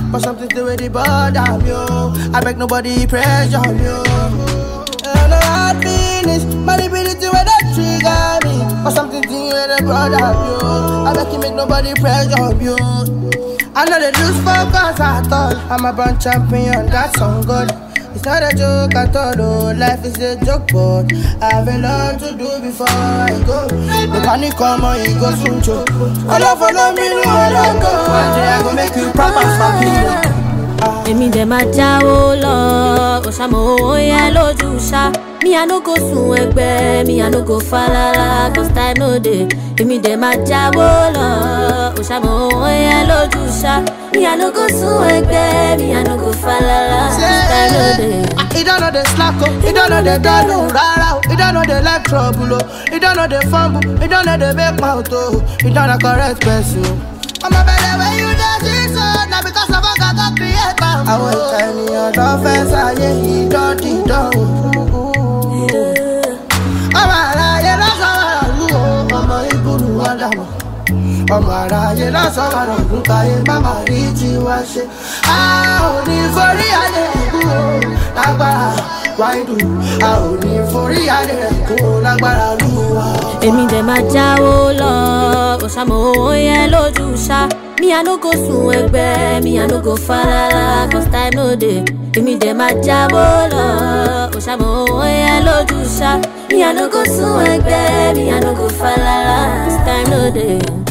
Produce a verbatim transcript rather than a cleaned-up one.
but something still with the bother me, oh. I beg nobody pressure me, oh. And I hard finish, manipulate where they trigger me, but something still with the bother me, oh. I beg you make nobody pressure me, oh. I know they lose focus at all. I'm a born champion, that's on God. It's not a joke at all, oh. Life is a joke, but I have a lot to do before I go. The panic come on, it goes soon, choke. I love follow me, no, I don't go. One day I go make you promise for me. Èmi dẹ̀ máa jáwó lọ, òṣàmọ̀ owó yẹn lójú ṣá. Mi I no go sun ẹgbẹ́, mi I no go falala, cause time no dey. Èmi dẹ̀ máa jáwó lọ, òṣàmọ̀ owó yẹn lójú ṣá. Mi I no go sun ẹgbẹ́, mi I no go falala, cause time no dey. He don't know the slack, oh. He don't know the dull, rara, oh. He don't know the life trouble, oh. He don't know the fumble, he don't know the big mouth, oh. He don't know the correct person, I'm a better way you dance it, so now because of a God creator. I will tell you your offense, I he don't, he don't. I'm a liar, that's all I do. I'm a Hebrew, I'm ọmọ aráyé lọ́sọ̀rọ̀ ọ̀dún káyé bàbá rí tí wá ṣe. A ò ní forí adé ẹ̀kú o lágbára wáìdù. A ò ní forí adé ẹ̀kú o lágbára lúwa. Èmi dẹ̀ máa jáwó lọ, òṣàmọ̀ owó yẹn lójú ṣá. Mi I no go sun ẹgbẹ́, mi I no go falala, cause time no dey. Èmi dẹ̀ máa jáwó lọ, òṣàmọ̀ owó yẹn lójú ṣá. Mi I no go sun ẹgbẹ́, mi I no go falala, cause time no dey.